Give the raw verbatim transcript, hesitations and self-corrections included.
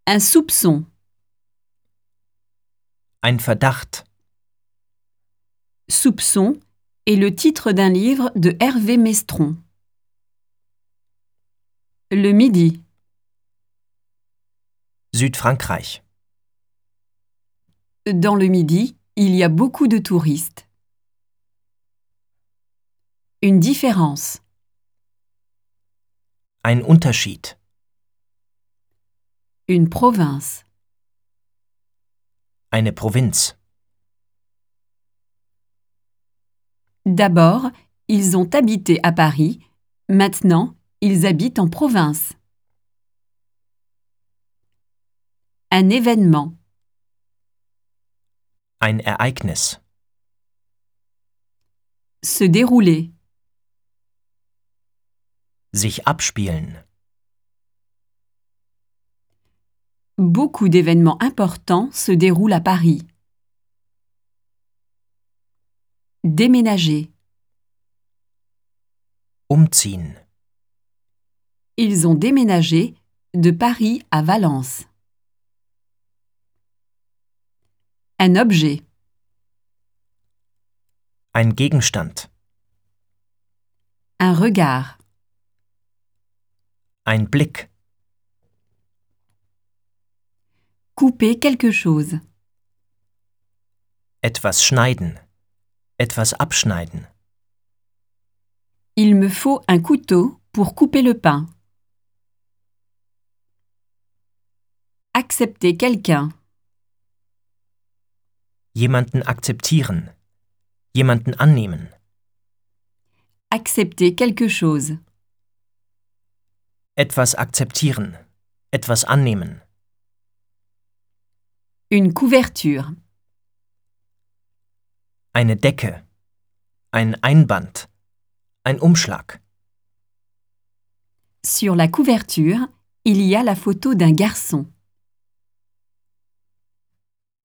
Un soupçon. Ein Verdacht. Soupçon est le titre d'un livre de Hervé Mestron. Le midi. Südfrankreich. Dans le midi, il y a beaucoup de touristes. Une différence. Ein Unterschied. Une province. Eine Provinz. D'abord, ils ont habité à Paris. Maintenant, ils habitent en province. Un événement. Ein Ereignis. Se dérouler. Sich abspielen. Beaucoup d'événements importants se déroulent à Paris. Déménager. Umziehen. Ils ont déménagé de Paris à Valence. Un objet. Ein Gegenstand. Un regard. Ein Blick. Couper quelque chose. Etwas schneiden. Etwas abschneiden. Il me faut un couteau pour couper le pain. Accepter quelqu'un. Jemanden akzeptieren. Jemanden annehmen. Accepter quelque chose. Etwas akzeptieren. Etwas annehmen. Une couverture. Eine Decke. Ein Einband. Ein Umschlag. Sur la couverture, il y a la photo d'un garçon.